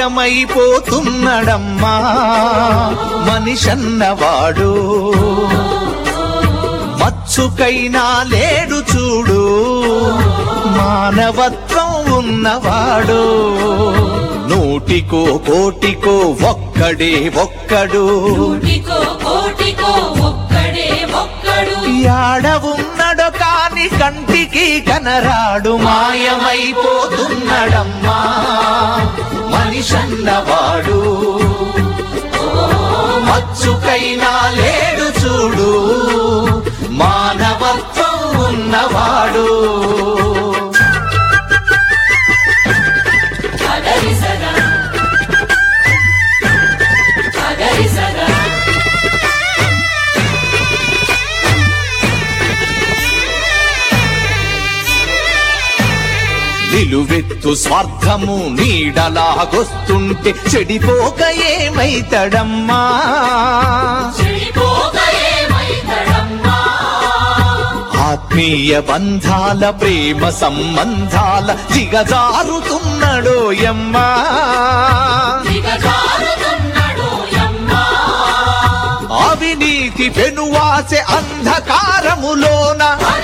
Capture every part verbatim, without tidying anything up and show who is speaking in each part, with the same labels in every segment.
Speaker 1: మాయమైపోతున్నడమ్మా మనిషన్నవాడు. మచ్చుకైనా లేడు చూడు మానవత్వం ఉన్నవాడు. నూటికో కోటికో ఒక్కడే ఒక్కడు, యాడ ఉన్నడో కాని కంటికి కనరాడు. మాయమైపోతున్నడమ్మా మనిషన్నవాడు. మచ్చుకైనా లేడు చూడు మానవత్వం ఉన్నవాడు. నిలువెత్తు స్వార్థము నీడలాగొస్తుంటే చెడిపోక ఏమైతడమ్మా. ఆత్మీయ బంధాల ప్రేమ సంబంధాల దిగజారుతున్నడోయమ్మా. అవినీతి పెనువాసె అంధకారములోన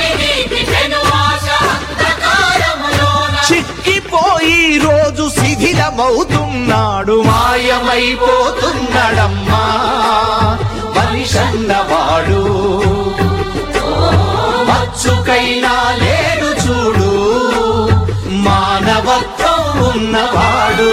Speaker 1: చిక్కిపోయి రోజు శిథిలమవుతున్నాడు. మాయమైపోతున్నాడమ్మా మనిషన్నవాడు. మచ్చుకైనా లేడు చూడు మానవత్వం ఉన్నవాడు.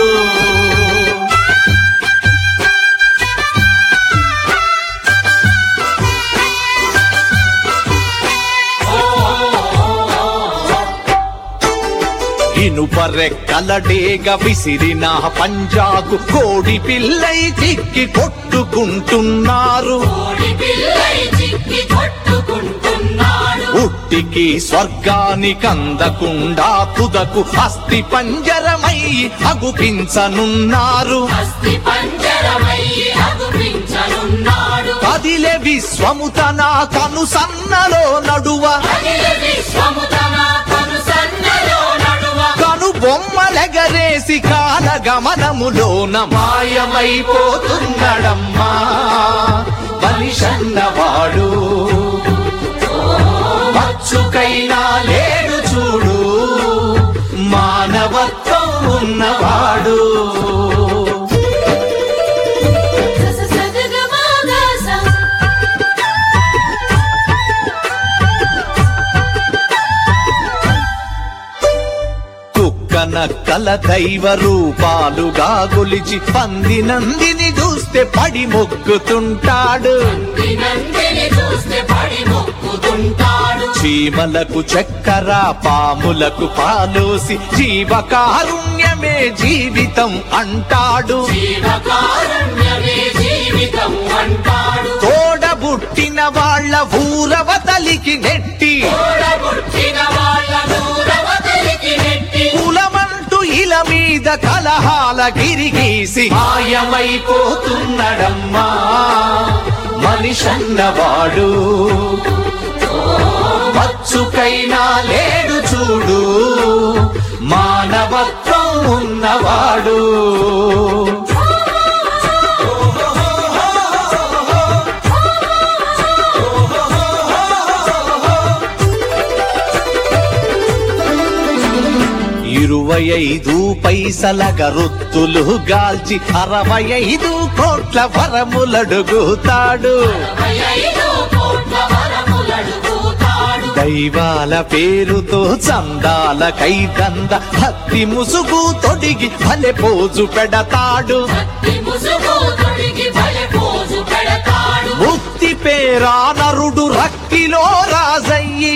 Speaker 1: ఇనుపరెక్కలడేగ విసిరిన పంజాకు కోడి పిల్లై చిక్కి కొట్టుకుంటున్నారు. ఉట్టికి స్వర్గానికందకుండా తుదకు అస్థి పంజరమై అగుపించనున్నారు. కదిలే విశ్వము తన కనుసన్నలో నడువ కను బొమ్మలెగరేసి కాల గమనములోన మాయమైపోతున్నడమ్మా మనిషన్నవాడు. మచ్చుకైనా లేడు చూడు మానవత్వం ఉన్నవాడు. నక్కల దైవ రూపాలుగా గొలిచి పంది నందిని చూస్తే పడి మొక్కుతుంటాడు. చీమలకు చక్కెర పాములకు పాలోసి జీవకారుణ్యమే జీవితం అంటాడు. తోడబుట్టిన వాళ్ళ ఊరవతలికి నెట్టి కులమంటూ ఇల మీద కలహాల గిరిగీసి మాయమైపోతున్నడమ్మా మనిషన్నవాడు. మచ్చుకైనా లేడు చూడు మానవత్వం ఉన్నవాడు. ఇరవై ఐదు పైసల గరుత్తులు గాల్చి అరవై ఐదు కోట్ల వరములడుగుతాడు. దైవాల పేరుతో చందాల కైదంద హత్తి ముసుగు తొడిగి భలే పోజు పెడతాడు. ముక్తి పేరా నరుడు రక్తిలో రాజయ్యి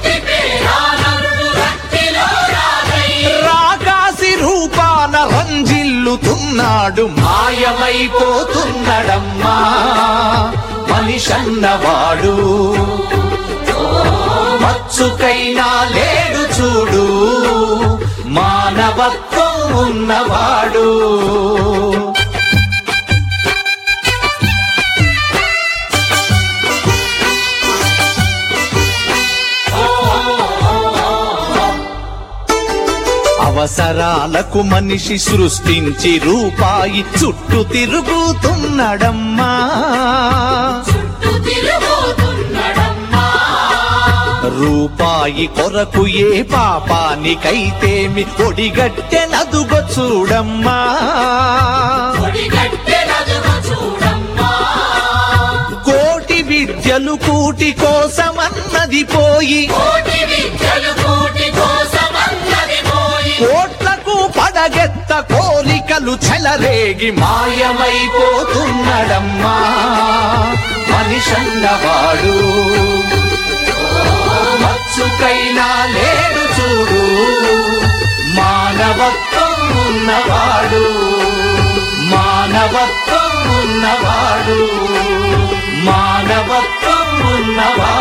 Speaker 1: రాకాసి రూపాన రంజిల్లుతున్నాడు. మాయమైపోతున్నడమ్మా మనిషన్నవాడు. మచ్చుకైనా లేడు చూడు మానవత్వం ఉన్నవాడు. అవసరాలకు మనిషి సృష్టించి రూపాయి చుట్టూ తిరుగుతున్నడమ్మా. రూపాయి కొరకు ఏ పాపానికైతేమి ఒడిగట్టెనదుగో చూడమ్మా. కోటి విద్యలు కూటి కోసమన్నది పోయి కోట్లకు పడగెత్త కోరికలు చెలరేగి మాయమైపోతున్నడమ్మా మనిషన్నవాడు. మచ్చుకైనా లేడు చూడు మానవత్వం ఉన్నవాడు, మానవత్వం ఉన్నవాడు, మానవత్వం ఉన్నవాడు.